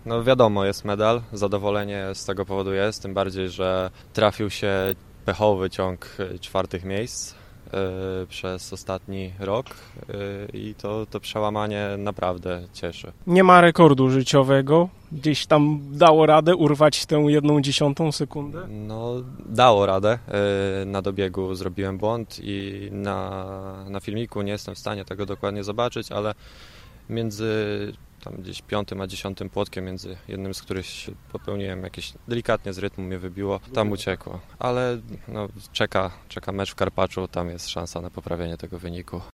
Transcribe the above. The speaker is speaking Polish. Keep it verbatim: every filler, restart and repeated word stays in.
No wiadomo, jest medal, zadowolenie z tego powodu jest, tym bardziej, że trafił się pechowy ciąg czwartych miejsc yy, przez ostatni rok yy, i to, to przełamanie naprawdę cieszy. Nie ma rekordu życiowego, gdzieś tam dało radę urwać tę jedną dziesiątą sekundę? No dało radę, yy, na dobiegu zrobiłem błąd i na, na filmiku nie jestem w stanie tego dokładnie zobaczyć, ale między tam gdzieś piątym a dziesiątym płotkiem, między jednym z których popełniłem jakieś delikatnie z rytmu mnie wybiło, tam uciekło. Ale no, czeka, czeka mecz w Karpaczu, tam jest szansa na poprawienie tego wyniku.